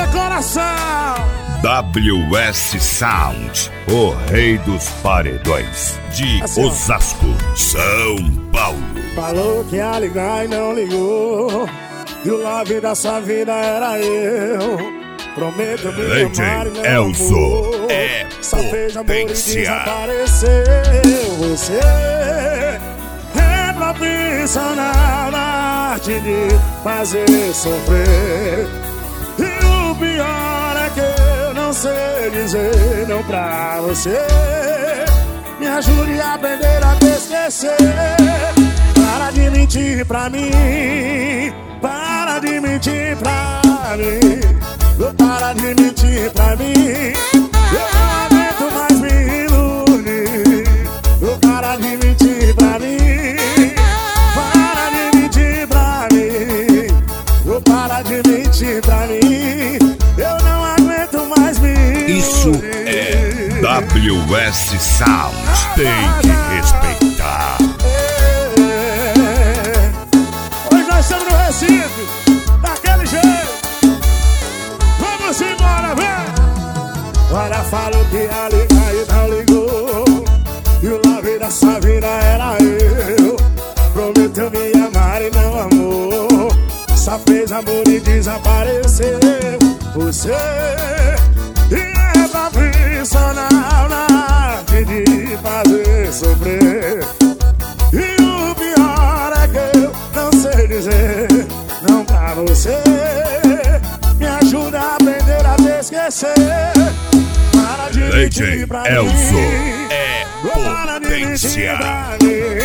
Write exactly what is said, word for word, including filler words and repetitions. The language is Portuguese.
coração. W S Sound, o rei dos paredões de assim, Osasco, São Paulo. Falou que ia ligar e não ligou, e o love da sua vida era eu. Prometo me amar e não Elzo é só fez amor e potência. Desapareceu. Você é profissional na arte de fazer sofrer, e o pior é que eu não sei dizer não pra você. Me ajude a aprender a te esquecer. Para de mentir pra mim, para de mentir pra mim, para de mentir pra mim. Eu não aguento mais me iludir. Para de mentir pra mim, para de mentir pra mim, para de mentir pra mim. Eu não aguento mais me iludir. Isso é W S Sound, tem que respeitar. Hoje nós estamos no Recife, daquele jeito. Vamos embora, vem! Olha, falou que ia ligar e não ligou, e o love da sua vida era eu. Prometeu me amar e não amou, só fez amor e desapareceu. Você é profissional na arte de fazer sofrer, e o pior é que eu não sei dizer não pra você. Me ajuda a aprender a te esquecer. Para de mentir pra mim, Elzo é para de mentir potência. pra mim.